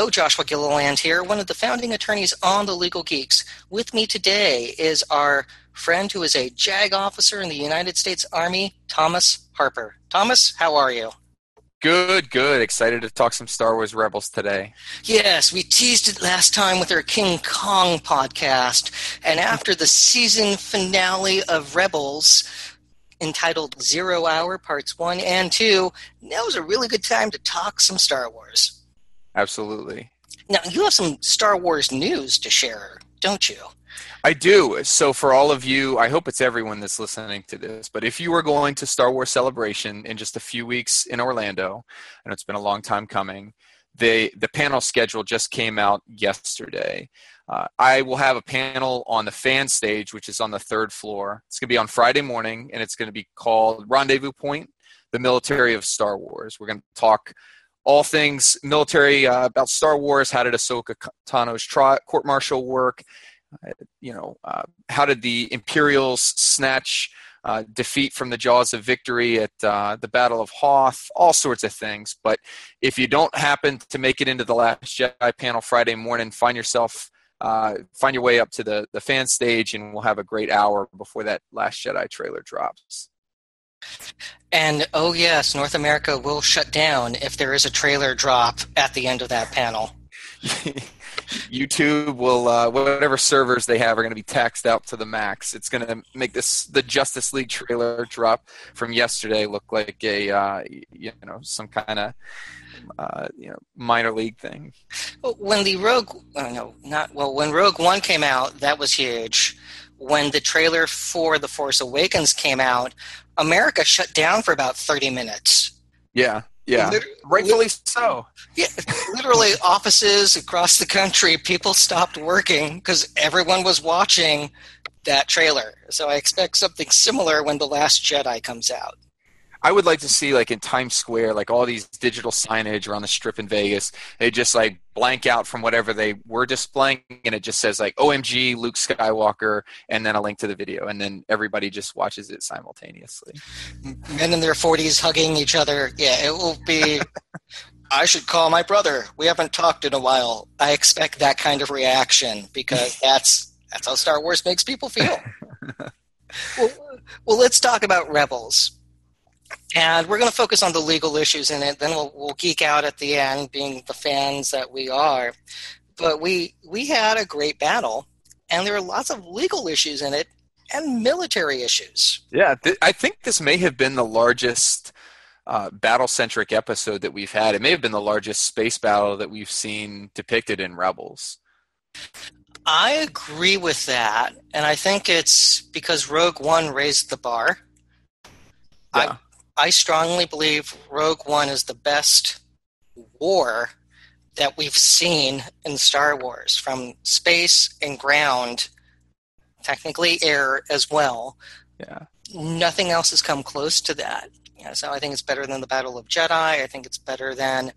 Hello, Joshua Gilliland here, one of the founding attorneys on the Legal Geeks. With me today is our friend who is a JAG officer in the United States Army, Thomas Harper. Thomas, how are you? Good, good. Excited to talk some Star Wars Rebels today. Yes, we teased it last time with our King Kong podcast, and after the season finale of Rebels, entitled 0 Hour Parts 1 and 2, now is a really good time to talk some Star Wars. Absolutely. Now, you have some Star Wars news to share, don't you? I do. So for all of you, I hope it's everyone that's listening to this, but if you are going to Star Wars Celebration in just a few weeks in Orlando, and it's been a long time coming, the panel schedule just came out yesterday. I will have a panel on the fan stage, which is on the third floor. It's going to be on Friday morning, and it's going to be called Rendezvous Point, the Military of Star Wars. We're going to talk all things military about Star Wars. How did Ahsoka Tano's court-martial work? How did the Imperials snatch defeat from the jaws of victory at the Battle of Hoth? All sorts of things. But if you don't happen to make it into the Last Jedi panel Friday morning, find your way up to the fan stage, and we'll have a great hour before that Last Jedi trailer drops. And, oh yes, North America will shut down if there is a trailer drop at the end of that panel. YouTube will, whatever servers they have are going to be taxed out to the max. It's going to make the Justice League trailer drop from yesterday look like some kind of, minor league thing. When when Rogue One came out, that was huge. When the trailer for The Force Awakens came out, America shut down for about 30 minutes. Yeah. Rightfully so. Yeah, literally offices across the country, people stopped working because everyone was watching that trailer. So I expect something similar when The Last Jedi comes out. I would like to see, like in Times Square, like all these digital signage around the Strip in Vegas, they just like blank out from whatever they were displaying, and it just says like OMG Luke Skywalker, and then a link to the video, and then everybody just watches it simultaneously. Men in their 40s hugging each other. Yeah, it will be, I should call my brother. We haven't talked in a while. I expect that kind of reaction because that's how Star Wars makes people feel. Well, let's talk about Rebels. And we're going to focus on the legal issues in it. Then we'll geek out at the end, being the fans that we are. But we had a great battle, and there are lots of legal issues in it and military issues. Yeah, I think this may have been the largest battle-centric episode that we've had. It may have been the largest space battle that we've seen depicted in Rebels. I agree with that, and I think it's because Rogue One raised the bar. Yeah. I strongly believe Rogue One is the best war that we've seen in Star Wars, from space and ground, technically air as well. Yeah. Nothing else has come close to that. Yeah, so I think it's better than the Battle of Jedi. I think it's better than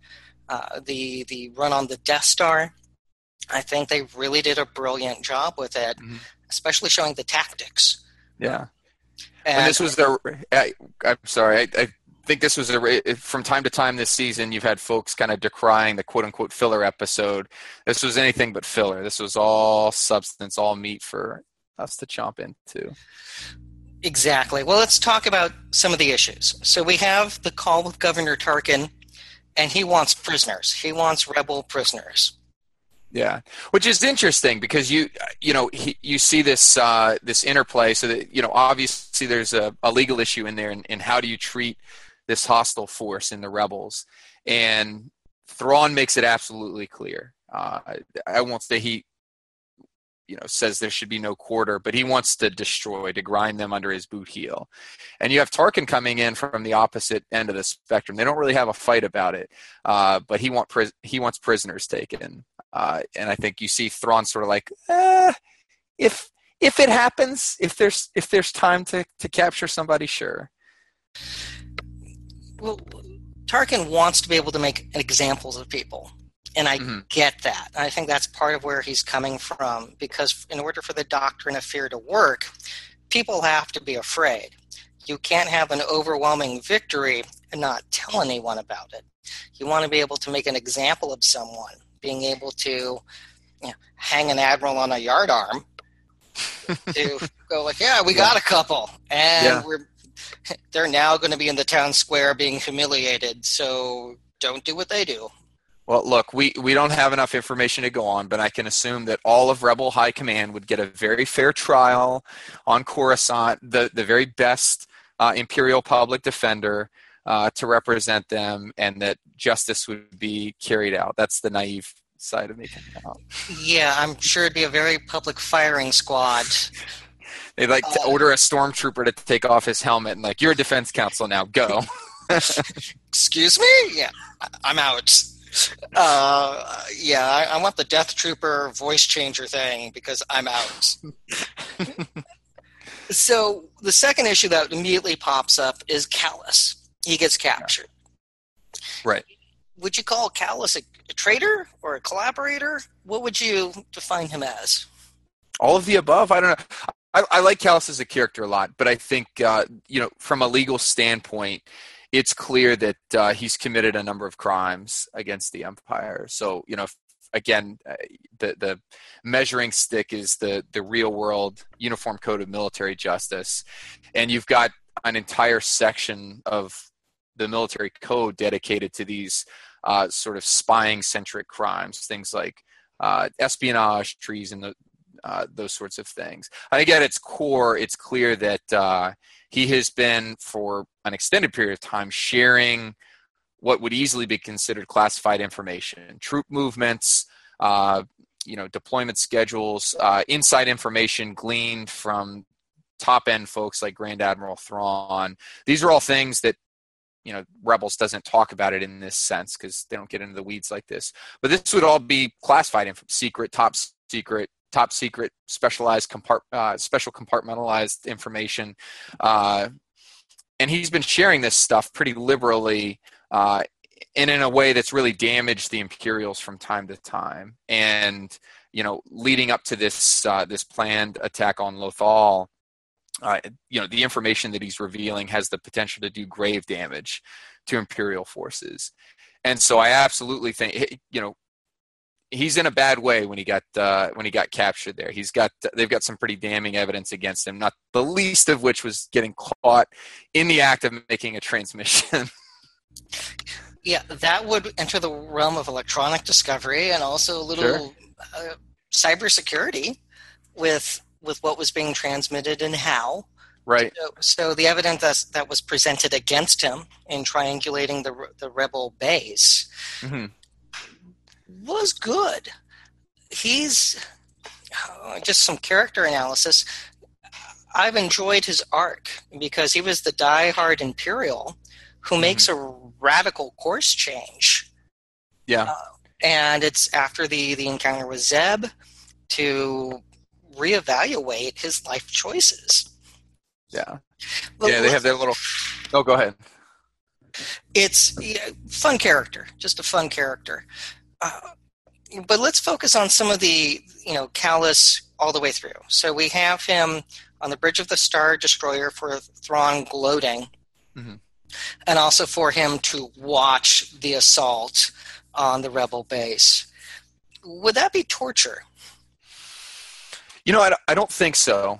the run on the Death Star. I think they really did a brilliant job with it, especially showing the tactics. Yeah. And this was I'm sorry, I think this was from time to time this season, you've had folks kind of decrying the quote-unquote filler episode. This was anything but filler. This was all substance, all meat for us to chomp into. Exactly. Well, let's talk about some of the issues. So we have the call with Governor Tarkin, and he wants prisoners. He wants rebel prisoners. Yeah, which is interesting because you see this interplay. So that obviously there's a legal issue in there, and how do you treat this hostile force in the Rebels? And Thrawn makes it absolutely clear. I won't say he says there should be no quarter, but he wants to destroy, to grind them under his boot heel. And you have Tarkin coming in from the opposite end of the spectrum. They don't really have a fight about it, but he wants prisoners taken. And I think you see Thrawn sort of like, if it happens, if there's time to capture somebody, sure. Well, Tarkin wants to be able to make examples of people. And I get that. I think that's part of where he's coming from, because in order for the doctrine of fear to work, people have to be afraid. You can't have an overwhelming victory and not tell anyone about it. You want to be able to make an example of someone. being able to hang an admiral on a yardarm to go like, yeah, we got a couple, and they're now going to be in the town square being humiliated. So don't do what they do. Well, look, we don't have enough information to go on, but I can assume that all of Rebel High Command would get a very fair trial on Coruscant, the very best Imperial public defender to represent them, and that justice would be carried out. That's the naive side of me coming out. Yeah, I'm sure it'd be a very public firing squad. They'd like to order a stormtrooper to take off his helmet and like, you're a defense counsel now, go. Excuse me? Yeah, I'm out. I want the Death Trooper voice changer thing because I'm out. So the second issue that immediately pops up is Kallus. He gets captured. Right. Would you call Kallus a traitor or a collaborator? What would you define him as? All of the above. I don't know. I like Kallus as a character a lot, but I think from a legal standpoint, it's clear that he's committed a number of crimes against the Empire. So, again, the measuring stick is the real world Uniform Code of Military Justice. And you've got an entire section of the military code dedicated to these sort of spying-centric crimes, things like espionage, treason, those sorts of things. I think at its core, it's clear that he has been, for an extended period of time, sharing what would easily be considered classified information, troop movements, deployment schedules, inside information gleaned from top-end folks like Grand Admiral Thrawn. These are all things that Rebels doesn't talk about it in this sense because they don't get into the weeds like this. But this would all be classified, secret, top secret, specialized, special compartmentalized information. And he's been sharing this stuff pretty liberally and in a way that's really damaged the Imperials from time to time. And, leading up to this planned attack on Lothal, the information that he's revealing has the potential to do grave damage to Imperial forces. And so I absolutely think, he's in a bad way when he got captured there. They've got some pretty damning evidence against him, not the least of which was getting caught in the act of making a transmission. Yeah, that would enter the realm of electronic discovery and also a little cybersecurity with what was being transmitted and how. Right. So the evidence that was presented against him in triangulating the rebel base was good. He's just some character analysis. I've enjoyed his arc because he was the diehard Imperial who makes a radical course change. Yeah. And it's after the encounter with Zeb to reevaluate his life choices. Yeah. They have their little... Oh, go ahead. It's fun character, just a fun character. But let's focus on some of the, Kallus all the way through. So we have him on the bridge of the Star Destroyer for Thrawn gloating, and also for him to watch the assault on the rebel base. Would that be torture? I don't think so.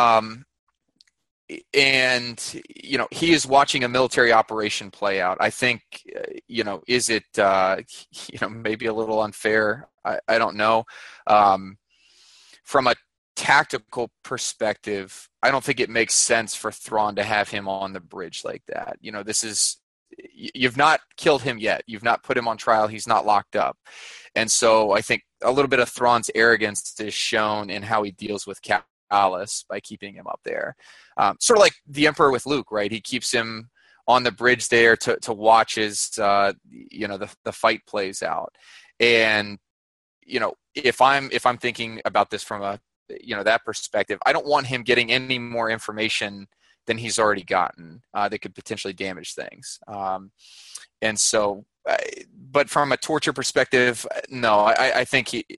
And, he is watching a military operation play out. I think, is it, maybe a little unfair? I don't know. From a tactical perspective, I don't think it makes sense for Thrawn to have him on the bridge like that. You've not killed him yet. You've not put him on trial. He's not locked up. And so I think a little bit of Thrawn's arrogance is shown in how he deals with Kallus by keeping him up there. Sort of like the Emperor with Luke, right? He keeps him on the bridge there to watch as the fight plays out. And if I'm thinking about this from a that perspective, I don't want him getting any more information than he's already gotten that could potentially damage things. And so, but from a torture perspective, no, I think he.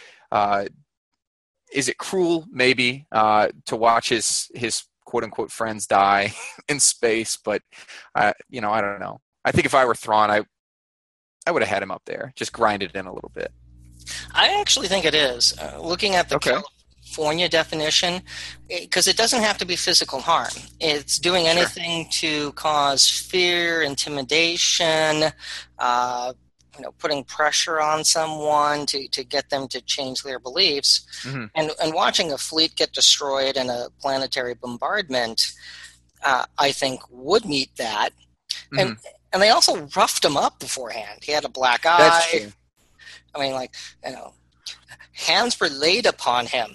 Is it cruel, maybe, to watch his quote-unquote friends die in space? But, I don't know. I think if I were Thrawn, I would have had him up there, just grinded in a little bit. I actually think it is. Looking at the Okay. California definition, because it doesn't have to be physical harm. It's doing Sure. anything to cause fear, intimidation, uh, putting pressure on someone to get them to change their beliefs. Hmm. And watching a fleet get destroyed in a planetary bombardment, I think would meet that. And Hmm. and they also roughed him up beforehand. He had a black That's eye. true. I mean, like, you know, hands were laid upon him.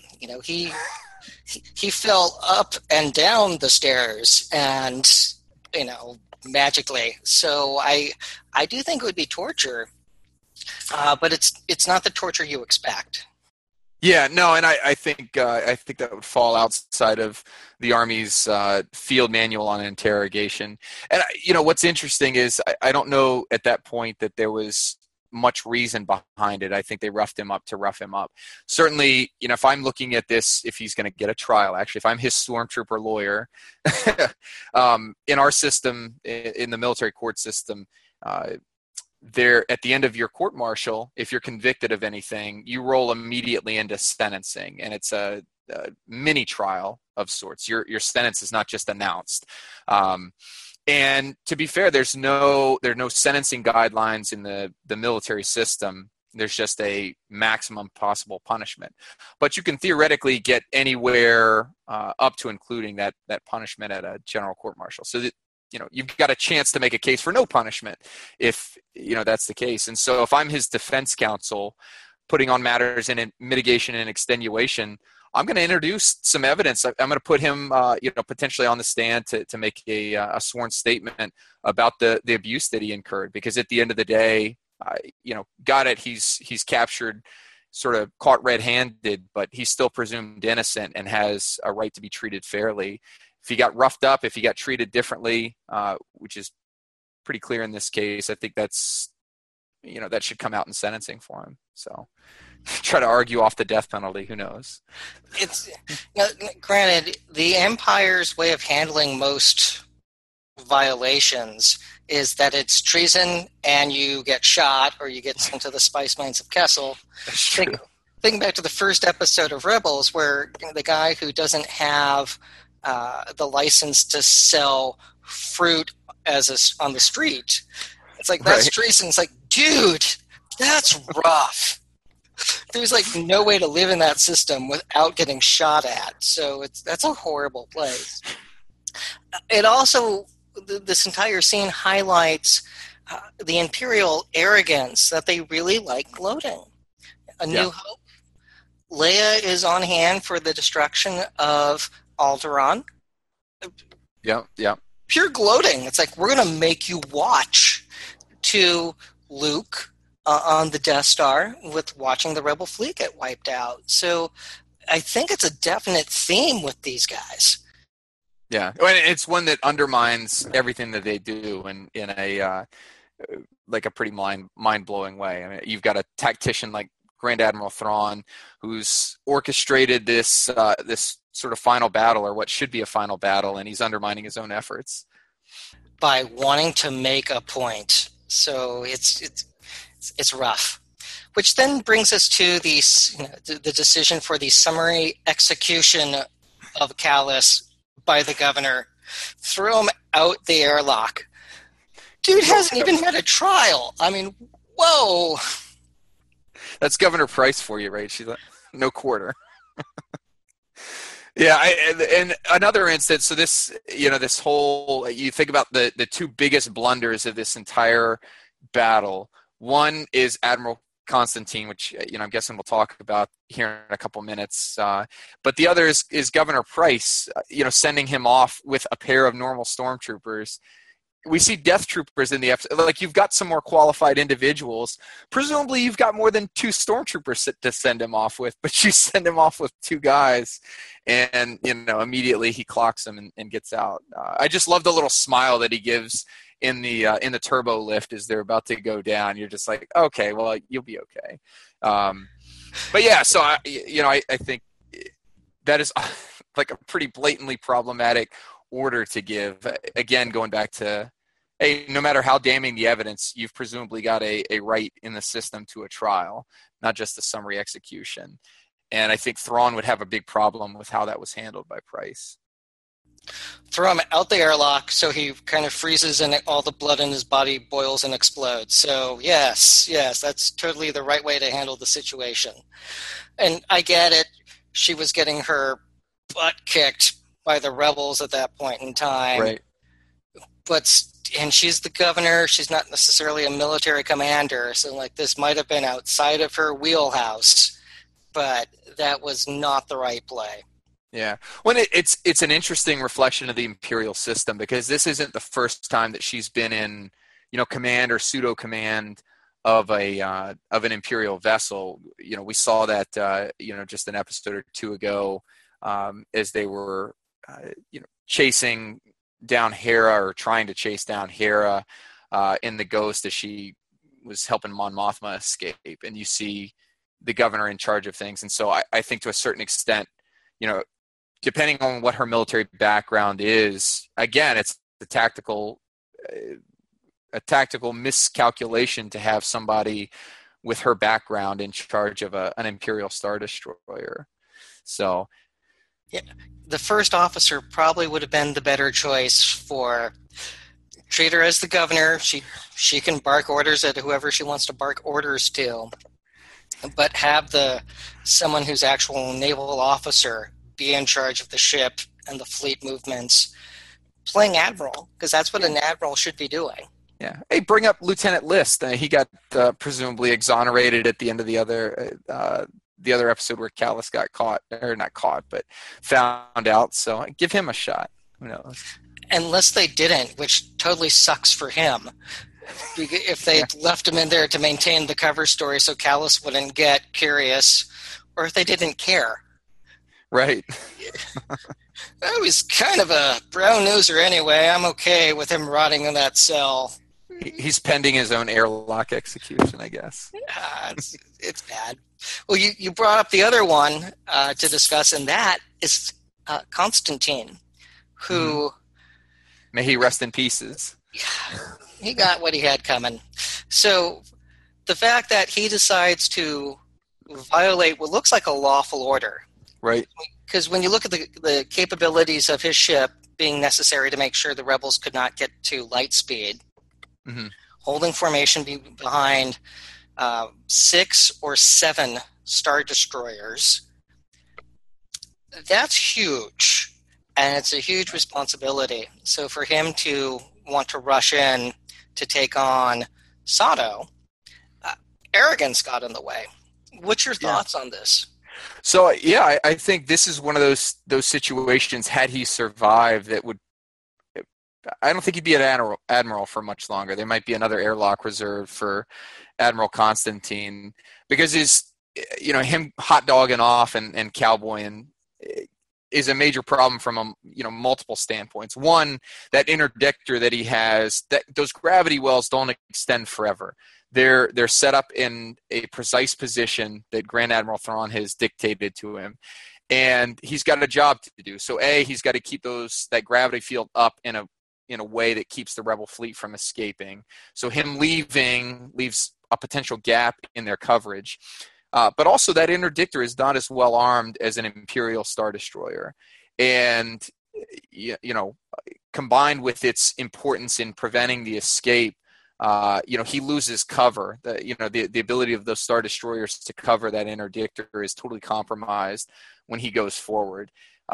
He fell up and down the stairs, and magically. So I do think it would be torture, but it's not the torture you expect. Yeah, no, and I think that would fall outside of the Army's field manual on interrogation. And what's interesting is I don't know at that point that there was much reason behind it. I think they roughed him up to rough him up. Certainly, if I'm looking at this, if he's going to get a trial, actually, if I'm his stormtrooper lawyer, in our system, in the military court system. There at the end of your court martial, if you're convicted of anything, you roll immediately into sentencing, and it's a mini trial of sorts. Your sentence is not just announced. And to be fair, there are no sentencing guidelines in the military system. There's just a maximum possible punishment, but you can theoretically get anywhere up to including that punishment at a general court martial. So that you've got a chance to make a case for no punishment if that's the case. And so if I'm his defense counsel putting on matters in mitigation and extenuation, I'm going to introduce some evidence. I'm going to put him potentially on the stand to make a sworn statement about the abuse that he incurred, because at the end of the day, got it, he's captured, sort of caught red-handed, but he's still presumed innocent and has a right to be treated fairly. If he got roughed up, if he got treated differently, which is pretty clear in this case, I think that should come out in sentencing for him. So try to argue off the death penalty, who knows? It's granted, the Empire's way of handling most violations is that it's treason and you get shot or you get sent to the spice mines of Kessel. That's true. Thinking back to the first episode of Rebels, where the guy who doesn't have the license to sell fruit on the street, it's like, that's Right. treason. It's like, dude, that's rough. There's like no way to live in that system without getting shot at. So that's a horrible place. It also, this entire scene highlights the Imperial arrogance that they really like gloating. A New Hope, Leia is on hand for the destruction of Alderaan. Yeah. Pure gloating. It's like, we're going to make you watch, to Luke on the Death Star with watching the Rebel fleet get wiped out. So I think it's a definite theme with these guys. Yeah. And it's one that undermines everything that they do in a like a pretty mind-blowing way. I mean, you've got a tactician like Grand Admiral Thrawn, who's orchestrated this this sort of final battle, or what should be a final battle, and he's undermining his own efforts By wanting to make a point. So it's rough. Which then brings us to the decision for the summary execution of Kallus by the governor. Throw him out the airlock. Dude hasn't even had a trial. I mean, whoa. That's Governor Price for you, right? She's like, no quarter. Yeah, and another instance. So this whole, you think about the two biggest blunders of this entire battle. One is Admiral Constantine, which I'm guessing we'll talk about here in a couple minutes. But the other is Governor Price. Sending him off with a pair of normal stormtroopers. We see death troopers in the episode. Like, you've got some more qualified individuals. Presumably, you've got more than two stormtroopers to send him off with, but you send him off with two guys, and immediately he clocks them and gets out. I just love the little smile that he gives in the turbo lift as they're about to go down. You're just like, okay, well, you'll be okay. But yeah, so I think that is like a pretty blatantly problematic order to give. Again, going back to hey, no matter how damning the evidence, you've presumably got a right in the system to a trial, not just a summary execution. And I think Thrawn would have a big problem with how that was handled by Price. Throw him out the airlock so he kind of freezes and all the blood in his body boils and explodes. So yes, that's totally the right way to handle the situation. And I get it. She was getting her butt kicked by the rebels at that point in time. Right. And she's the governor. She's not necessarily a military commander. So like this might have been outside of her wheelhouse, but that was not the right play. Yeah. Well, it's an interesting reflection of the imperial system, because this isn't the first time that she's been in, command or pseudo command of an imperial vessel. We saw that, just an episode or two ago, as they were, chasing down Hera, or trying to chase down Hera in the Ghost, as she was helping Mon Mothma escape. And you see the governor in charge of things. And so I think to a certain extent, depending on what her military background is, again, it's a tactical miscalculation to have somebody with her background in charge of an Imperial Star Destroyer. So, yeah, the first officer probably would have been the better choice. For treat her as the governor. She can bark orders at whoever she wants to bark orders to, but have someone who's actual naval officer be in charge of the ship and the fleet movements, playing admiral, because that's what an admiral should be doing. Yeah. Hey, bring up Lieutenant List. He got presumably exonerated at the end of the other episode where Kallus got caught, or not caught, but found out. So give him a shot. Who knows? Unless they didn't, which totally sucks for him. If they left him in there to maintain the cover story so Kallus wouldn't get curious, or if they didn't care. Right. I was kind of a brown noser anyway. I'm okay with him rotting in that cell. He's pending his own airlock execution, I guess. It's bad. Well, you brought up the other one to discuss, and that is Constantine, who... May he rest in pieces. He got what he had coming. So the fact that he decides to violate what looks like a lawful order... Right. Because when you look at the capabilities of his ship being necessary to make sure the rebels could not get to light speed, holding formation behind 6 or 7 Star Destroyers, that's huge. And it's a huge responsibility. So for him to want to rush in to take on Sato, arrogance got in the way. What's your thoughts on this? So, yeah, I think this is one of those situations, had he survived, that would – I don't think he'd be an admiral for much longer. There might be another airlock reserved for Admiral Constantine, because him hot dogging off and cowboying is a major problem from multiple standpoints. One, that interdictor that he has, that those gravity wells don't extend forever. They're set up in a precise position that Grand Admiral Thrawn has dictated to him, and he's got a job to do. So he's got to keep that gravity field up in a way that keeps the rebel fleet from escaping. So him leaving leaves a potential gap in their coverage. But also that interdictor is not as well armed as an Imperial Star Destroyer. And, combined with its importance in preventing the escape, he loses cover. The ability of those Star Destroyers to cover that interdictor is totally compromised when he goes forward.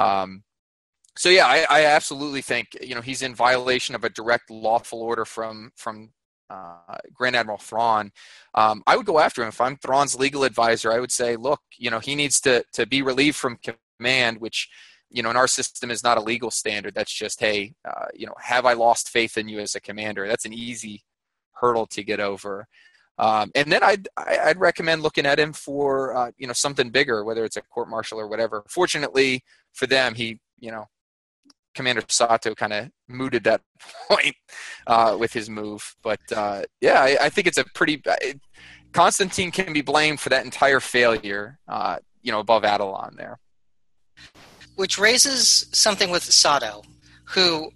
So yeah, I absolutely think he's in violation of a direct lawful order from Grand Admiral Thrawn. I would go after him if I'm Thrawn's legal advisor. I would say, look, he needs to be relieved from command, which in our system is not a legal standard. That's just, hey, have I lost faith in you as a commander? That's an easy hurdle to get over. And then I'd recommend looking at him for something bigger, whether it's a court-martial or whatever. Fortunately for them, Commander Sato kind of mooted that point with his move. But I think it's a pretty Constantine can be blamed for that entire failure, above Atollon there. Which raises something with Sato, who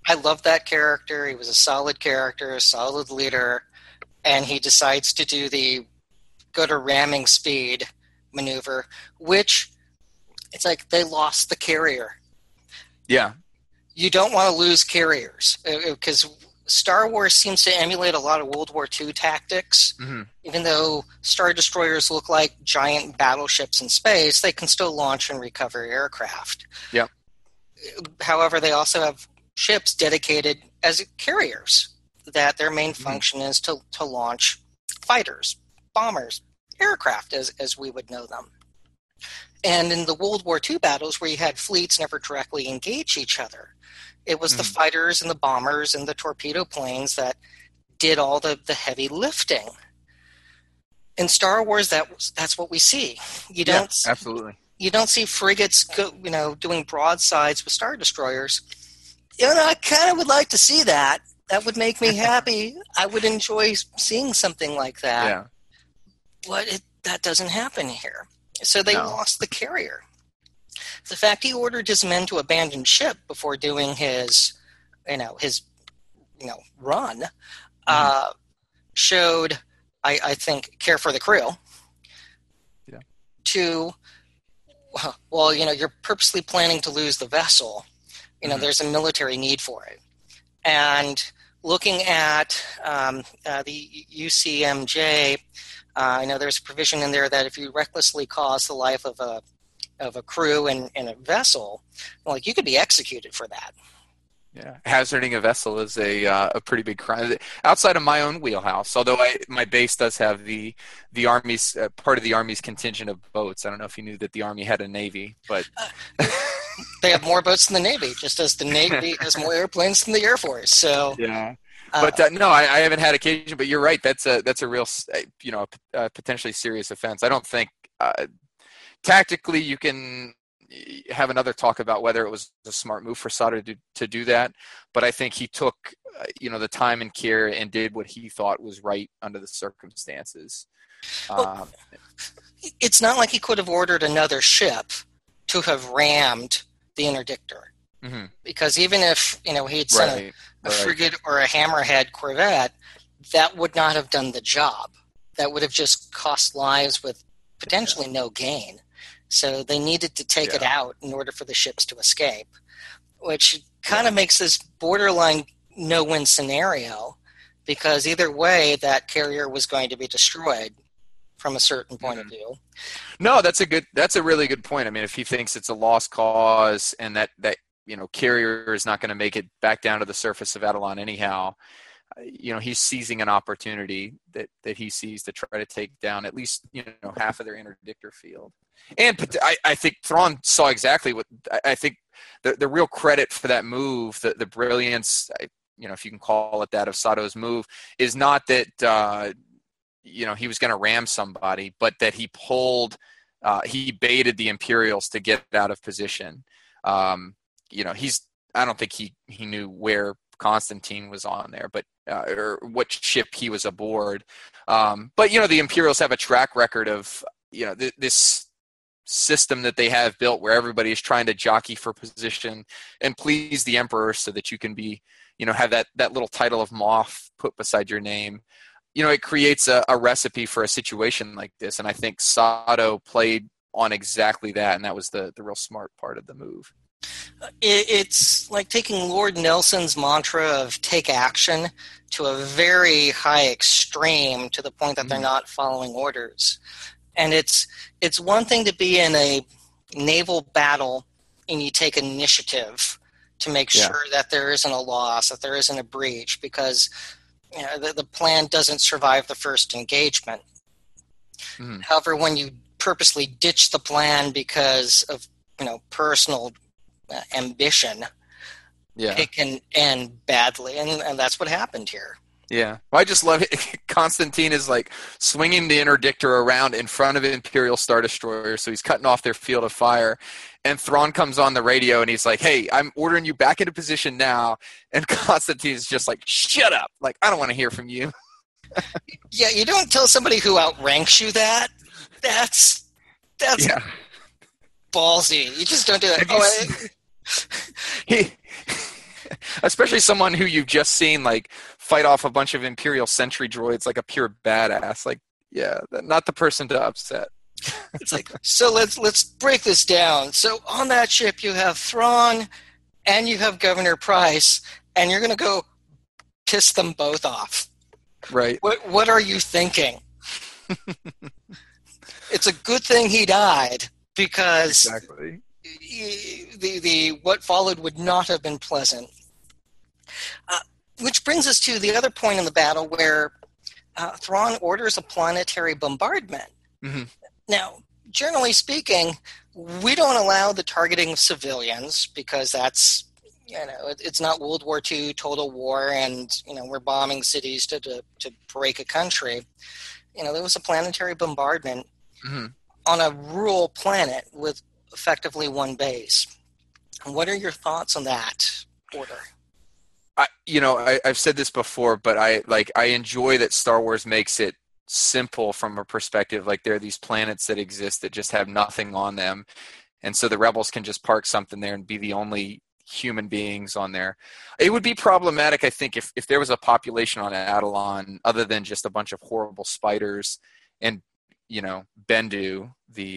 I love that character. He was a solid character, a solid leader, and he decides to do the go to ramming speed maneuver, which it's like they lost the carrier. Yeah. You don't want to lose carriers because Star Wars seems to emulate a lot of World War II tactics. Mm-hmm. Even though Star Destroyers look like giant battleships in space, they can still launch and recover aircraft. Yeah. However, they also have ships dedicated as carriers that their main function is to launch fighters, bombers, aircraft as we would know them. And in the World War II battles where you had fleets never directly engage each other, it was the fighters and the bombers and the torpedo planes that did all the heavy lifting. In Star Wars, that's what we see. Absolutely. You don't see frigates doing broadsides with Star Destroyers. I kind of would like to see that. That would make me happy. I would enjoy seeing something like that. Yeah. But that doesn't happen here. So they lost the carrier. The fact he ordered his men to abandon ship before doing his run showed, I think, care for the crew. Yeah. You're purposely planning to lose the vessel. There's a military need for it. And looking at the UCMJ, I know there's a provision in there that if you recklessly cause the life of a crew in a vessel, you could be executed for that. Yeah, hazarding a vessel is a pretty big crime outside of my own wheelhouse. Although my base does have the Army's part of the Army's contingent of boats. I don't know if you knew that the Army had a Navy, but they have more boats than the Navy, just as the Navy has more airplanes than the Air Force. So yeah. But no, I haven't had occasion. But you're right. That's a real, potentially serious offense. I don't think tactically you can have another talk about whether it was a smart move for Sato to do that. But I think he took, the time and care and did what he thought was right under the circumstances. Well, it's not like he could have ordered another ship to have rammed the interdictor. Mm-hmm. Because even if, he'd sent a frigate or a hammerhead corvette, that would not have done the job. That would have just cost lives with potentially no gain. So they needed to take it out in order for the ships to escape, which kind of makes this borderline no-win scenario, because either way, that carrier was going to be destroyed from a certain point of view. No, that's a really good point. I mean, if he thinks it's a lost cause and that carrier is not going to make it back down to the surface of Adelon anyhow, he's seizing an opportunity that he sees to try to take down at least half of their interdictor field. And I think Thrawn saw exactly what I think the real credit for that move, the brilliance, if you can call it that, of Sato's move, is not that he was going to ram somebody, but that he baited the Imperials to get out of position. I don't think he knew where Constantine was on there, but or what ship he was aboard. But the Imperials have a track record of this system that they have built where everybody is trying to jockey for position and please the Emperor so that you can be have that little title of Moff put beside your name. It creates a recipe for a situation like this, and I think Sato played on exactly that, and that was the real smart part of the move. It's like taking Lord Nelson's mantra of take action to a very high extreme, to the point that they're not following orders. And it's one thing to be in a naval battle and you take initiative to make sure that there isn't a loss, that there isn't a breach, because the plan doesn't survive the first engagement. However, when you purposely ditch the plan because of personal ambition, it can end badly, and that's what happened here. Yeah, well, I just love it. Constantine is like swinging the interdictor around in front of Imperial Star Destroyer, so he's cutting off their field of fire. And Thrawn comes on the radio and he's like, "Hey, I'm ordering you back into position now." And Constantine's just like, "Shut up! Like, I don't want to hear from you." Yeah, you don't tell somebody who outranks you that. That's ballsy. You just don't do that. Especially someone who you've just seen like fight off a bunch of Imperial sentry droids like a pure badass. Like, yeah, not the person to upset. It's like, so let's break this down. So on that ship you have Thrawn and you have Governor Price, and you're going to go piss them both off. Right. What are you thinking? It's a good thing he died, because Exactly. the what followed would not have been pleasant. Which brings us to the other point in the battle where Thrawn orders a planetary bombardment. Mm-hmm. Now, generally speaking, we don't allow the targeting of civilians, because that's, it's not World War II total war, and we're bombing cities to break a country. There was a planetary bombardment on a rural planet with effectively one base. What are your thoughts on that order? I've said this before, but I enjoy that Star Wars makes it simple from a perspective. Like, there are these planets that exist that just have nothing on them, and so the rebels can just park something there and be the only human beings on there. It would be problematic, I think, if there was a population on Atollon other than just a bunch of horrible spiders and Bendu.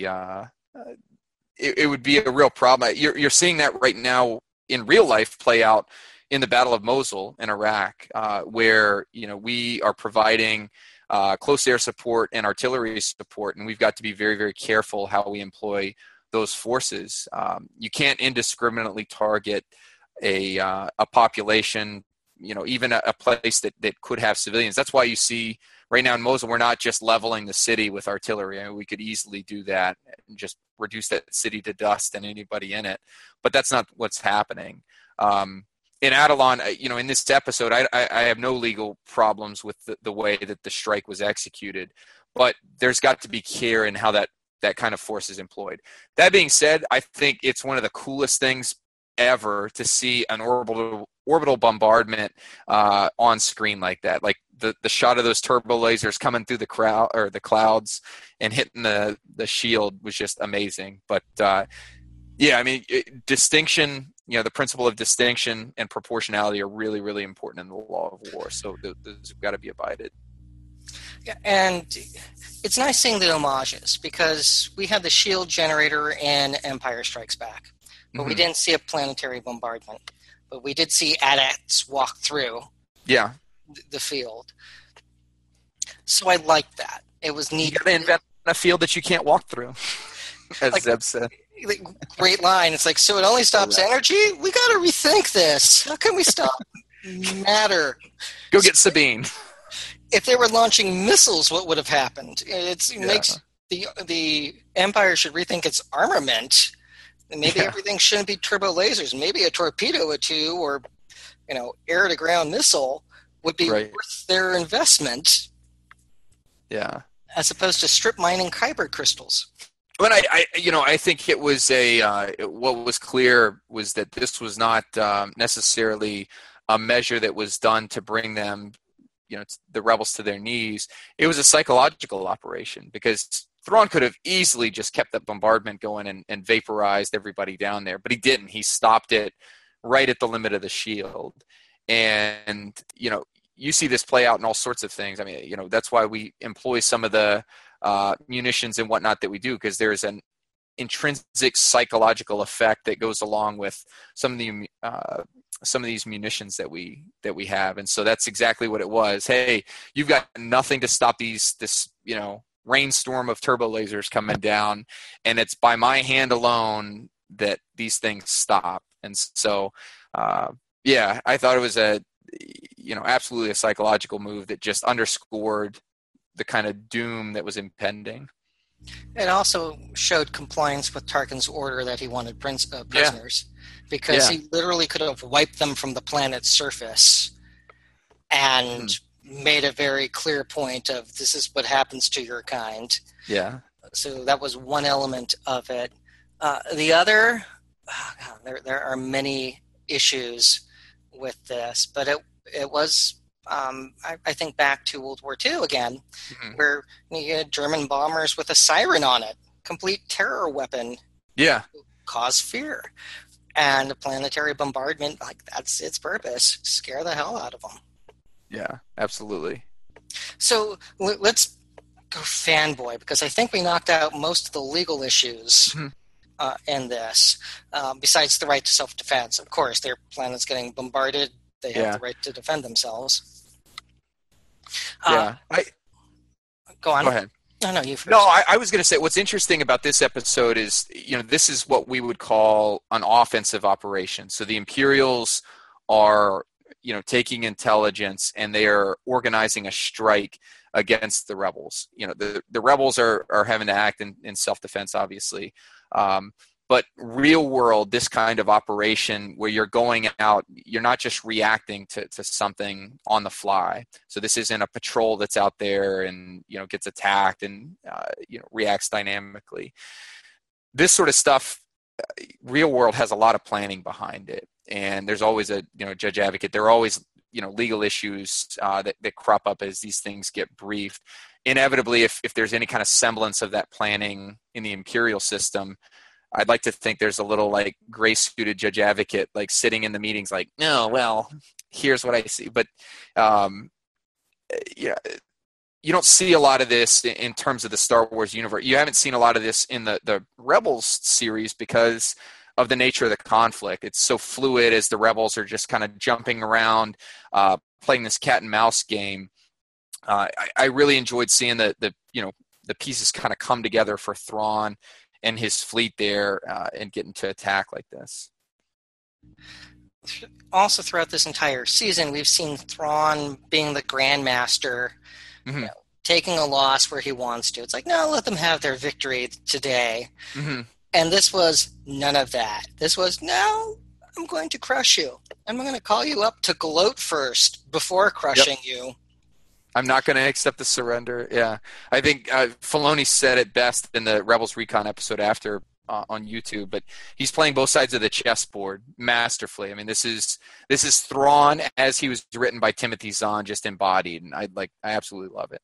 It would be a real problem. You're seeing that right now in real life play out in the Battle of Mosul in Iraq, where we are providing close air support and artillery support, and we've got to be very, very careful how we employ those forces. You can't indiscriminately target a population, even a place that could have civilians. That's why you see right now in Mosul, we're not just leveling the city with artillery. I mean, we could easily do that and just reduce that city to dust and anybody in it, but that's not what's happening. In Atollon, in this episode, I have no legal problems with the way that the strike was executed, but there's got to be care in how that kind of force is employed. That being said, I think it's one of the coolest things ever to see an orbital bombardment on screen like that. Like the shot of those turbo lasers coming through the crowd or the clouds and hitting the shield was just amazing. But distinction. The principle of distinction and proportionality are really, really important in the law of war. So those have got to be abided. Yeah, and it's nice seeing the homages, because we had the shield generator in Empire Strikes Back, but we didn't see a planetary bombardment. But we did see AT-ATs walk through the field. So I liked that. It was neat. You got to invent a field that you can't walk through, as Zeb said. Great line. It's like, so it only stops energy? We got to rethink this. How can we stop matter? Go get Sabine. If they were launching missiles, what would have happened? Makes the Empire should rethink its armament. Maybe everything shouldn't be turbo lasers. Maybe a torpedo or two, or air to ground missile would be worth their investment. Yeah. As opposed to strip mining kyber crystals. But I think it was what was clear was that this was not necessarily a measure that was done to bring them, the rebels to their knees. It was a psychological operation, because Thrawn could have easily just kept that bombardment going and vaporized everybody down there, but he didn't. He stopped it right at the limit of the shield. And, you see this play out in all sorts of things. I mean, that's why we employ some of the munitions and whatnot that we do, because there's an intrinsic psychological effect that goes along with some of these munitions that we have. And so that's exactly what it was. Hey, you've got nothing to stop this rainstorm of turbo lasers coming down, and it's by my hand alone that these things stop. And so I thought it was absolutely a psychological move that just underscored the kind of doom that was impending. It also showed compliance with Tarkin's order that he wanted prisoners, because he literally could have wiped them from the planet's surface and made a very clear point of, this is what happens to your kind. Yeah. So that was one element of it. The other, there are many issues with this, but it was, I think, back to World War II again, where you had German bombers with a siren on it, complete terror weapon. Yeah. Cause fear. And the planetary bombardment, like that's its purpose, scare the hell out of them. Yeah, absolutely. So let's go fanboy, because I think we knocked out most of the legal issues Mhm. in this, besides the right to self-defense. Of course, their planet's getting bombarded. They have the Yeah, right to defend themselves. Uh, yeah. I Go Go on. ahead. No, no, you No, first. I was going to say what's interesting about this episode is, this is what we would call an offensive operation. So the Imperials are, taking intelligence and they are organizing a strike against the rebels. The rebels are having to act in self-defense, obviously. But real world, this kind of operation where you're going out, you're not just reacting to something on the fly. So this isn't a patrol that's out there and gets attacked and reacts dynamically. This sort of stuff, real world has a lot of planning behind it, and there's always a judge advocate. There are always legal issues that crop up as these things get briefed. Inevitably, if there's any kind of semblance of that planning in the imperial system, I'd like to think there's a little like gray suited judge advocate like sitting in the meetings like, no, well, here's what I see. But yeah, you don't see a lot of this in terms of the Star Wars universe. You haven't seen a lot of this in the Rebels series because of the nature of the conflict. It's so fluid as the Rebels are just kind of jumping around, playing this cat and mouse game. I really enjoyed seeing the pieces kind of come together for Thrawn and his fleet there and getting to attack like this. Also, throughout this entire season, we've seen Thrawn being the Grandmaster, Mm-hmm. taking a loss where he wants to. It's like, no, let them have their victory today. Mm-hmm. And this was none of that. This was, no, I'm going to crush you. I'm going to call you up to gloat first before crushing you. I'm not going to accept the surrender. Yeah, I think Filoni said it best in the Rebels Recon episode after on YouTube. But he's playing both sides of the chessboard masterfully. I mean, this is Thrawn as he was written by Timothy Zahn, just embodied, and I absolutely love it.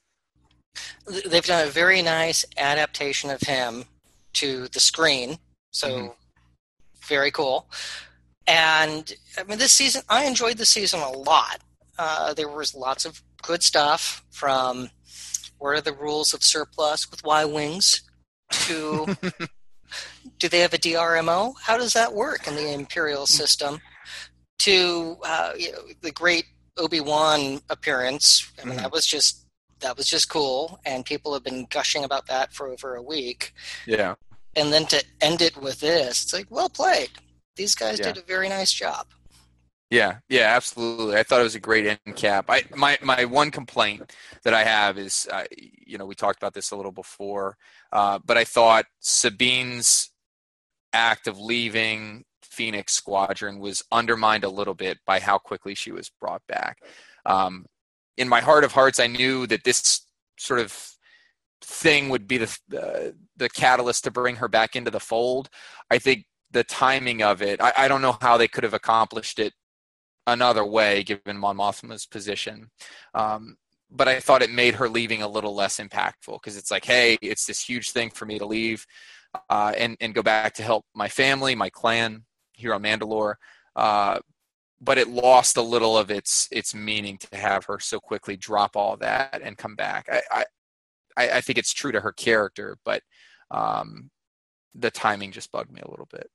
They've done a very nice adaptation of him to the screen. So very cool. And I mean, this season, I enjoyed the season a lot. There was lots of good stuff, from what are the rules of surplus with Y-Wings to do they have a DRMO? How does that work in the Imperial system? To the great Obi-Wan appearance. I mean, that was just cool, and people have been gushing about that for over a week. Yeah. And then to end it with this, it's like, well played. These guys did a very nice job. Yeah, absolutely. I thought it was a great end cap. My one complaint that I have is, we talked about this a little before, but I thought Sabine's act of leaving Phoenix Squadron was undermined a little bit by how quickly she was brought back. In my heart of hearts, I knew that this sort of thing would be the catalyst to bring her back into the fold. I think the timing of it, I don't know how they could have accomplished it another way given Mon Mothma's position. But I thought it made her leaving a little less impactful, because it's like, hey, it's this huge thing for me to leave and go back to help my family, my clan here on Mandalore. But it lost a little of its meaning to have her so quickly drop all that and come back. I think it's true to her character, but the timing just bugged me a little bit.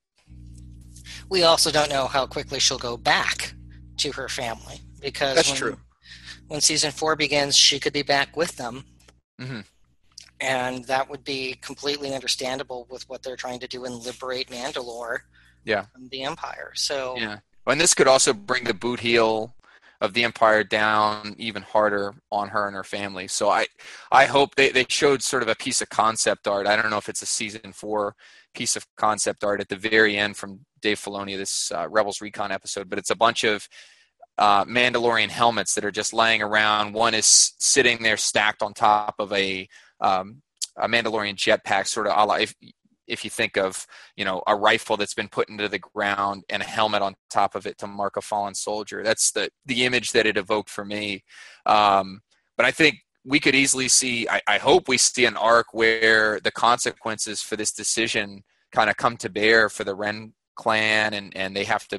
We also don't know how quickly she'll go back to her family, because that's true. When season 4 begins, she could be back with them. Mm-hmm. And that would be completely understandable with what they're trying to do and liberate Mandalore from the Empire. So and this could also bring the boot heel of the Empire down even harder on her and her family. So I hope they showed sort of a piece of concept art. I don't know if it's a season 4 piece of concept art at the very end from Dave Filoni, this Rebels Recon episode, but it's a bunch of Mandalorian helmets that are just laying around. One is sitting there stacked on top of a Mandalorian jetpack, sort of a la, if you think of, a rifle that's been put into the ground and a helmet on top of it to mark a fallen soldier. That's the image that it evoked for me. But I think we could easily see, I hope we see an arc where the consequences for this decision kind of come to bear for the Ren clan, and they have to,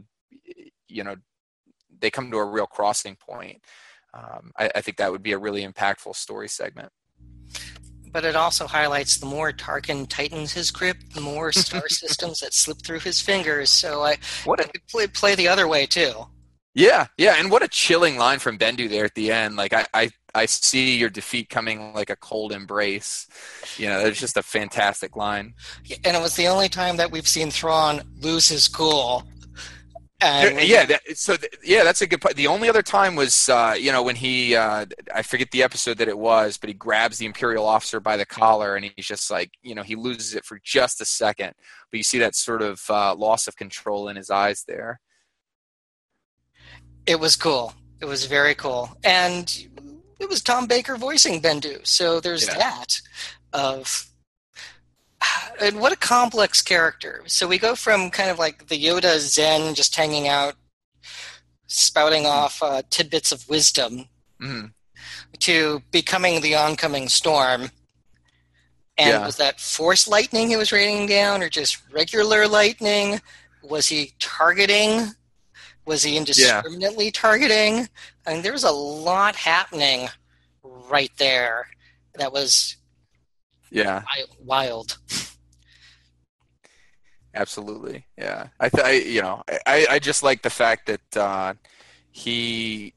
they come to a real crossing point. I think that would be a really impactful story segment. But it also highlights the more Tarkin tightens his grip, the more star systems that slip through his fingers. So I could play the other way too. Yeah, and what a chilling line from Bendu there at the end. Like, I see your defeat coming like a cold embrace. It's just a fantastic line. And it was the only time that we've seen Thrawn lose his cool. That's a good point. The only other time was, when he, I forget the episode that it was, but he grabs the Imperial officer by the collar, and he's just like, he loses it for just a second. But you see that sort of loss of control in his eyes there. It was cool. It was very cool. And it was Tom Baker voicing Bendu. So there's that of... And what a complex character. So we go from kind of like the Yoda Zen just hanging out, spouting off tidbits of wisdom, to becoming the oncoming storm. And was that force lightning he was raining down, or just regular lightning? Was he targeting? Was he indiscriminately targeting? I mean, there was a lot happening right there that was wild. Absolutely, yeah. I just like the fact that he's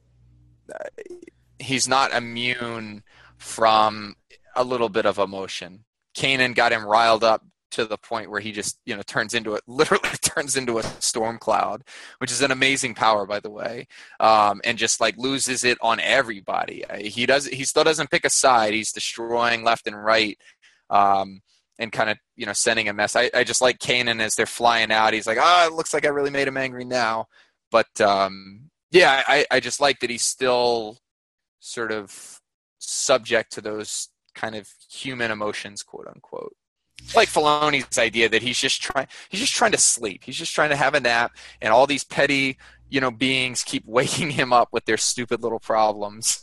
not immune from a little bit of emotion. Kanan got him riled up to the point where he just literally turns into a storm cloud, which is an amazing power, by the way, and just like loses it on everybody. He still doesn't pick a side. He's destroying left and right. And kind of, sending a mess. I just like Kanan as they're flying out. He's like, it looks like I really made him angry now. But, I just like that he's still sort of subject to those kind of human emotions, quote unquote. Like Filoni's idea that he's just trying to sleep. He's just trying to have a nap, and all these petty, beings keep waking him up with their stupid little problems.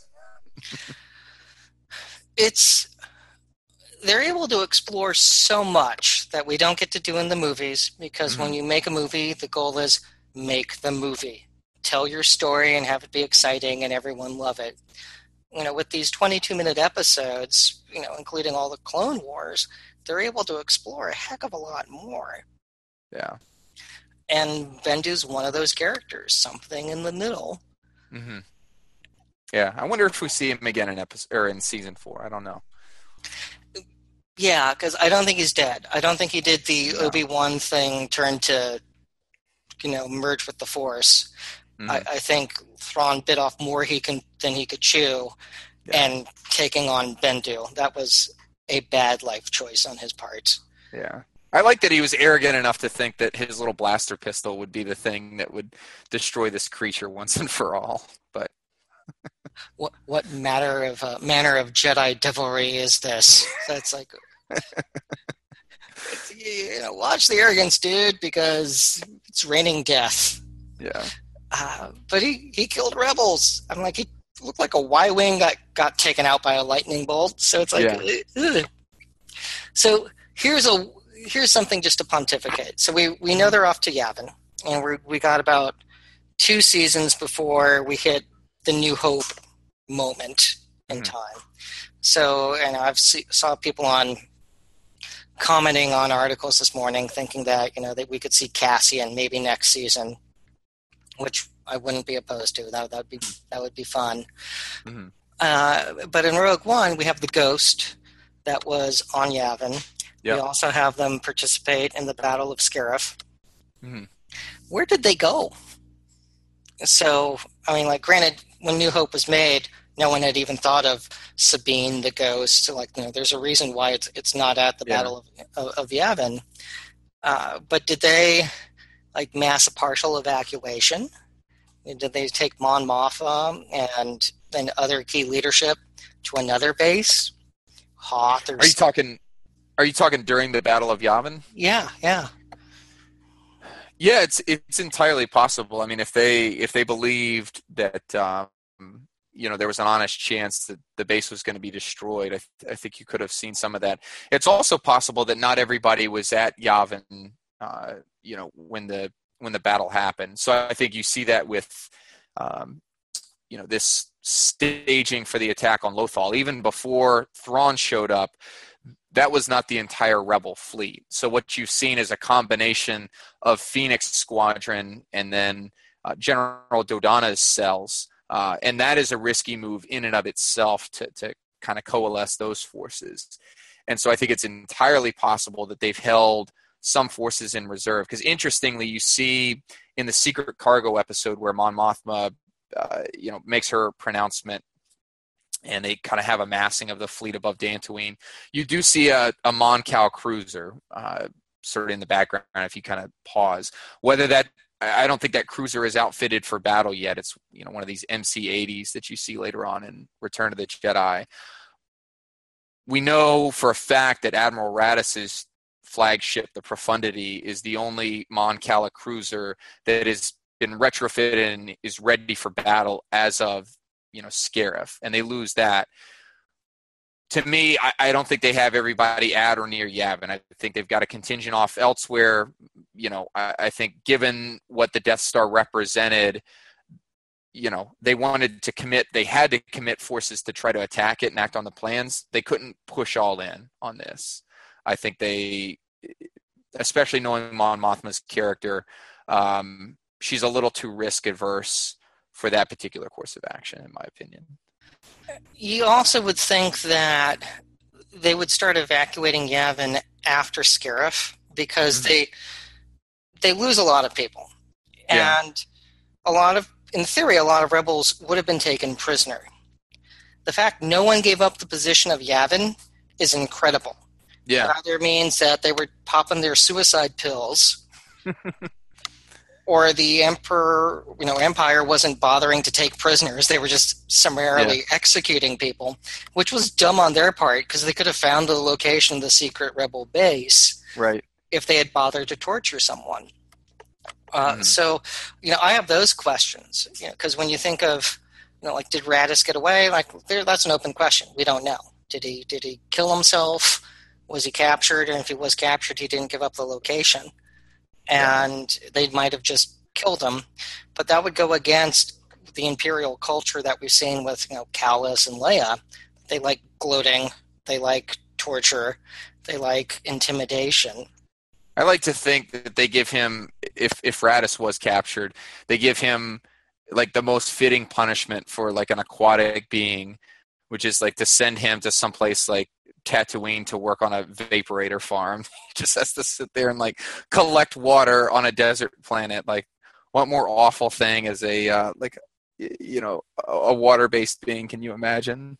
They're able to explore so much that we don't get to do in the movies, because when you make a movie, the goal is make the movie. Tell your story and have it be exciting and everyone love it. With these 22-minute episodes, including all the Clone Wars, they're able to explore a heck of a lot more. Yeah. And Bendu's one of those characters, something in the middle. Mm-hmm. Yeah, I wonder if we see him again in season 4. I don't know. Yeah, because I don't think he's dead. I don't think he did the Obi-Wan thing, turn to, merge with the Force. Mm-hmm. I think Thrawn bit off more than he could chew, and taking on Bendu. That was a bad life choice on his part. Yeah. I like that he was arrogant enough to think that his little blaster pistol would be the thing that would destroy this creature once and for all. But what manner of Jedi devilry is this? That's like, watch the arrogance, dude, because it's raining death. Yeah. But he killed rebels. I'm like, he looked like a Y-wing got taken out by a lightning bolt. So it's like, ugh. So here's something just to pontificate. So we know they're off to Yavin, and we got about 2 seasons before we hit the New Hope moment in time. So, and I've saw people commenting on articles this morning, thinking that that we could see Cassian maybe next season, which I wouldn't be opposed to. That would be fun. Mm-hmm. But in Rogue One, we have the Ghost that was on Yavin. Yep. We also have them participate in the Battle of Scarif. Mm-hmm. Where did they go? So, I mean, like, granted, when New Hope was made, no one had even thought of Sabine the Ghost. So, like, there's a reason why it's not at the Battle of Yavin. But did they, like, mass a partial evacuation? Did they take Mon Mothma and then other key leadership to another base? Hoth or... Are you talking during the Battle of Yavin? Yeah. Yeah, it's entirely possible. I mean, if they believed that there was an honest chance that the base was going to be destroyed, I think you could have seen some of that. It's also possible that not everybody was at Yavin, when the battle happened. So I think you see that with this staging for the attack on Lothal. Even before Thrawn showed up, that was not the entire rebel fleet. So what you've seen is a combination of Phoenix Squadron and then General Dodonna's cells. And that is a risky move in and of itself to kind of coalesce those forces. And so I think it's entirely possible that they've held some forces in reserve. Because interestingly, you see in the Secret Cargo episode where Mon Mothma makes her pronouncement and they kind of have a massing of the fleet above Dantooine, you do see a Mon Cal cruiser sort of in the background if you kind of pause. Whether that, I don't think that cruiser is outfitted for battle yet. It's one of these MC-80s that you see later on in Return of the Jedi. We know for a fact that Admiral Raddus's flagship, the Profundity, is the only Mon Cala cruiser that has been retrofitted and is ready for battle as of Scarif, and they lose that. To me, I don't think they have everybody at or near Yavin. I think they've got a contingent off elsewhere. I think given what the Death Star represented, they wanted to commit. They had to commit forces to try to attack it and act on the plans. They couldn't push all in on this. I think they, especially knowing Mon Mothma's character, she's a little too risk adverse for that particular course of action, in my opinion. You also would think that they would start evacuating Yavin after Scarif because they lose a lot of people. Yeah. And in theory, a lot of rebels would have been taken prisoner. The fact no one gave up the position of Yavin is incredible. Yeah. It either means that they were popping their suicide pills or the Empire wasn't bothering to take prisoners. They were just summarily executing people, which was dumb on their part because they could have found the location of the secret rebel base right if they had bothered to torture someone. So, I have those questions, because when you think of, did Raddus get away? That's an open question. We don't know. Did he kill himself? Was he captured? And if he was captured, he didn't give up the location. And they might have just killed him. But that would go against the Imperial culture that we've seen with, Kallus and Leia. They like gloating. They like torture. They like intimidation. I like to think that they give him, if Raddus was captured, they give him the most fitting punishment for an aquatic being, which is to send him to someplace like Tatooine to work on a vaporator farm. He just has to sit there and collect water on a desert planet. What more awful thing as a water-based being can you imagine?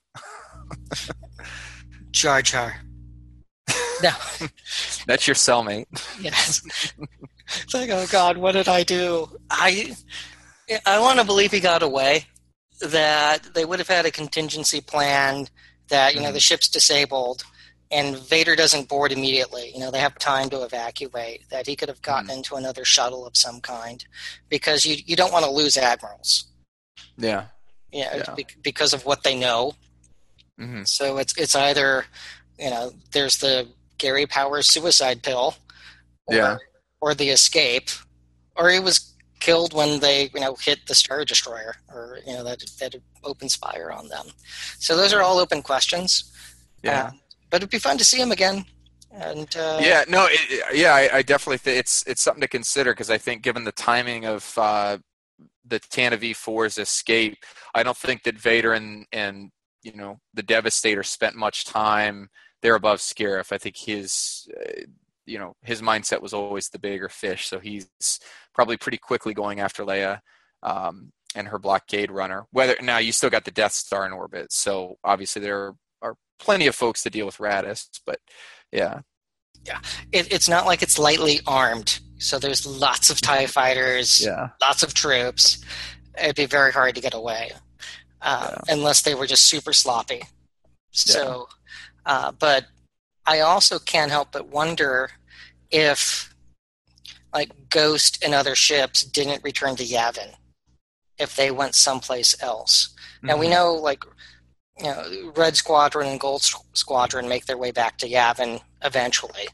Jar Jar. No. That's your cellmate. Yes. It's oh God, what did I do? I want to believe he got away, that they would have had a contingency plan, that, the ship's disabled and Vader doesn't board immediately. They have time to evacuate, that he could have gotten into another shuttle of some kind, because you don't want to lose admirals. Yeah. Because of what they know. Mm-hmm. So it's either, there's the Gary Powers suicide pill, or the escape, or he was killed when they hit the Star Destroyer, or that opens fire on them. So those are all open questions. Yeah, but it'd be fun to see him again. And I definitely think it's something to consider, because I think given the timing of the Tana V4's escape, I don't think that Vader and the Devastator spent much time there above Scarif. I think his mindset was always the bigger fish, so he's probably pretty quickly going after Leia and her blockade runner. Now you still got the Death Star in orbit, so obviously there are plenty of folks to deal with Raddus, but yeah. Yeah, it's not like it's lightly armed, so there's lots of TIE fighters, lots of troops. It'd be very hard to get away, unless they were just super sloppy. So, but I also can't help but wonder if, Ghost and other ships didn't return to Yavin, if they went someplace else. Mm-hmm. Now we know, Red Squadron and Gold Squadron make their way back to Yavin eventually.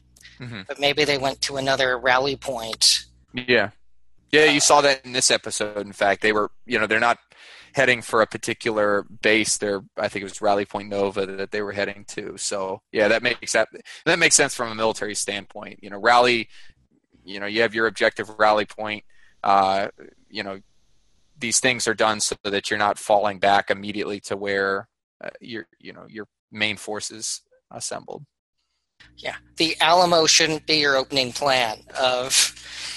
but maybe they went to another rally point. Yeah. Yeah, you saw that in this episode. In fact, they were, they're not heading for a particular base. I think it was Rally Point Nova that they were heading to. So yeah, that makes sense from a military standpoint. Rally, you have your objective rally point. These things are done so that you're not falling back immediately to where your main forces assembled. Yeah, the Alamo shouldn't be your opening plan of.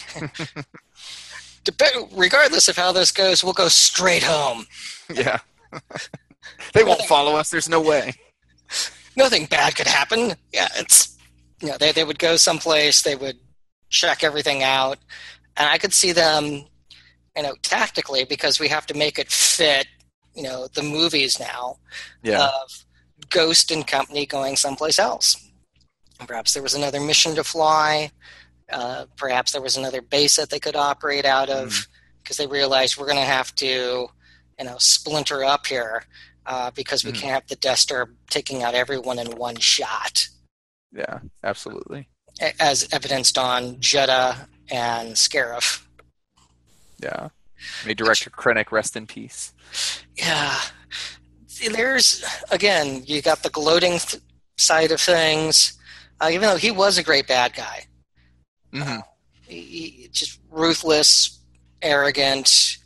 Regardless of how this goes, we'll go straight home. Yeah. They won't follow us. There's no way. Nothing bad could happen. Yeah, it's they would go someplace, they would check everything out, and I could see them, tactically, because we have to make it fit, the movies now. Yeah. Of Ghost and company going someplace else. Perhaps there was another mission to fly. Perhaps there was another base that they could operate out of, because they realized we're going to have to, splinter up here because we can't have the Death Star taking out everyone in one shot. Yeah, absolutely. As evidenced on Jedha and Scarif. Yeah. May Director Krennic rest in peace. Yeah. There's, again, you got the gloating side of things, even though he was a great bad guy. Mm-hmm. He just ruthless, arrogant,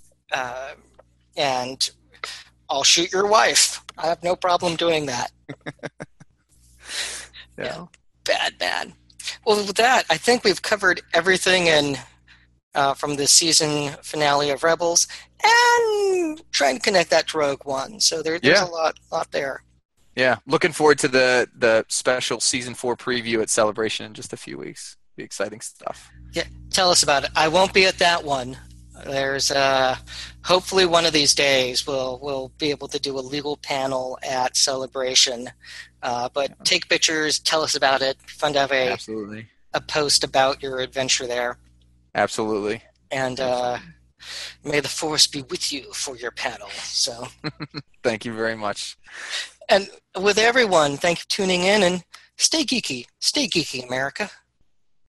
and I'll shoot your wife. I have no problem doing that. Yeah. Bad. Well, with that, I think we've covered everything from the season finale of Rebels, and trying to connect that to Rogue One. So there's a lot there. Yeah, looking forward to the special season 4 preview at Celebration in just a few weeks. Be exciting stuff. Yeah, tell us about it. I won't be at that one. There's hopefully one of these days we'll be able to do a legal panel at Celebration. But take pictures, tell us about it. Fun to have a post about your adventure there. Absolutely. And may the Force be with you for your panel. So thank you very much. And with everyone, thank you for tuning in, and stay geeky. Stay geeky, America.